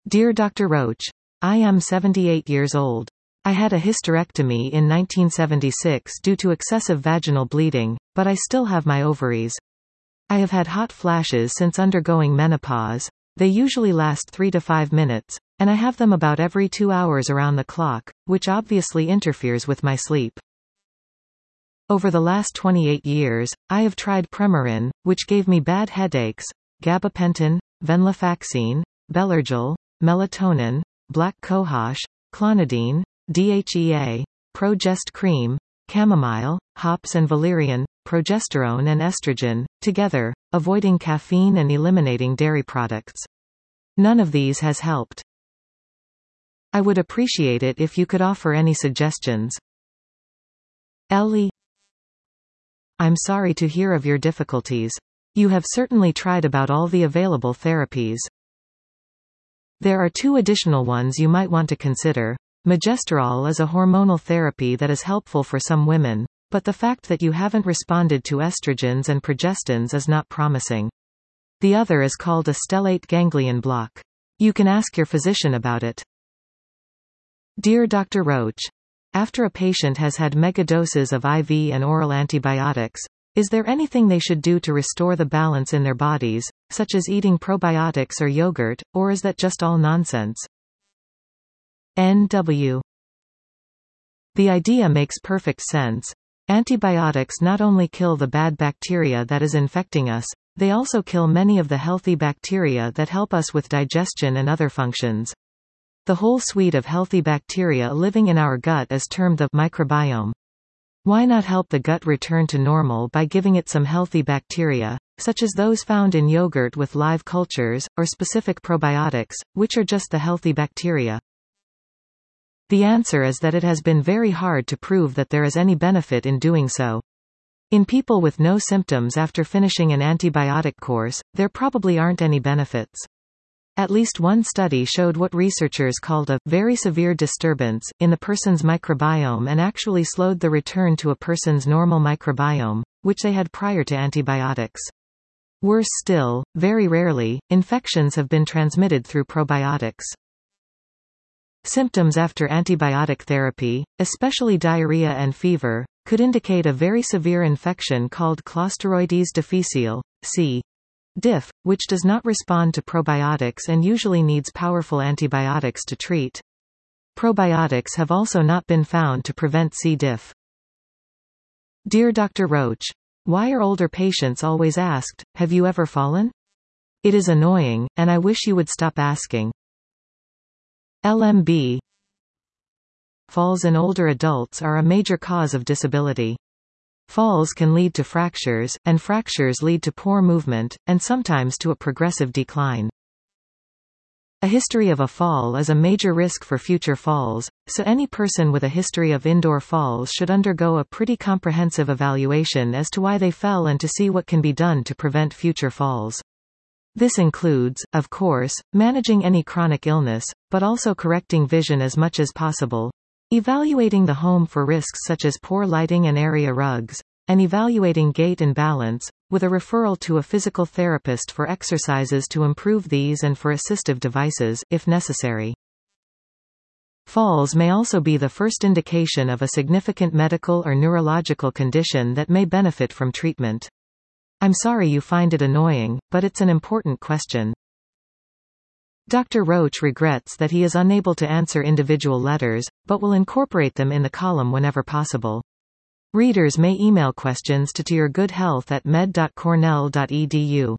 Dear Dr. Roach, I am 78 years old. I had a hysterectomy in 1976 due to excessive vaginal bleeding, but I still have my ovaries. I have had hot flashes since undergoing menopause. They usually last 3 to 5 minutes, and I have them about every 2 hours around the clock, which obviously interferes with my sleep. Over the last 28 years, I have tried Premarin, which gave me bad headaches, gabapentin, venlafaxine, Belergil, melatonin, black cohosh, clonidine, DHEA, Progest cream, chamomile, hops and valerian, progesterone and estrogen, together, avoiding caffeine and eliminating dairy products. None of these has helped. I would appreciate it if you could offer any suggestions. Ellie, I'm sorry to hear of your difficulties. You have certainly tried about all the available therapies. There are 2 additional ones you might want to consider. Megestrol is a hormonal therapy that is helpful for some women, but the fact that you haven't responded to estrogens and progestins is not promising. The other is called a stellate ganglion block. You can ask your physician about it. Dear Dr. Roach, after a patient has had megadoses of IV and oral antibiotics, is there anything they should do to restore the balance in their bodies, such as eating probiotics or yogurt, or is that just all nonsense? NW. The idea makes perfect sense. Antibiotics not only kill the bad bacteria that is infecting us, they also kill many of the healthy bacteria that help us with digestion and other functions. The whole suite of healthy bacteria living in our gut is termed the microbiome. Why not help the gut return to normal by giving it some healthy bacteria, such as those found in yogurt with live cultures, or specific probiotics, which are just the healthy bacteria? The answer is that it has been very hard to prove that there is any benefit in doing so. In people with no symptoms after finishing an antibiotic course, there probably aren't any benefits. At least one study showed what researchers called a very severe disturbance in the person's microbiome and actually slowed the return to a person's normal microbiome, which they had prior to antibiotics. Worse still, very rarely, infections have been transmitted through probiotics. Symptoms after antibiotic therapy, especially diarrhea and fever, could indicate a very severe infection called Clostridoides difficile, C. diff, which does not respond to probiotics and usually needs powerful antibiotics to treat. Probiotics have also not been found to prevent C. diff. Dear Dr. Roach, why are older patients always asked, "Have you ever fallen?" It is annoying, and I wish you would stop asking. LMB. Falls in older adults are a major cause of disability. Falls can lead to fractures, and fractures lead to poor movement, and sometimes to a progressive decline. A history of a fall is a major risk for future falls, so any person with a history of indoor falls should undergo a pretty comprehensive evaluation as to why they fell and to see what can be done to prevent future falls. This includes, of course, managing any chronic illness, but also correcting vision as much as possible, evaluating the home for risks such as poor lighting and area rugs, and evaluating gait and balance, with a referral to a physical therapist for exercises to improve these and for assistive devices, if necessary. Falls may also be the first indication of a significant medical or neurological condition that may benefit from treatment. I'm sorry you find it annoying, but it's an important question. Dr. Roach regrets that he is unable to answer individual letters, but will incorporate them in the column whenever possible. Readers may email questions to yourgoodhealth@med.cornell.edu.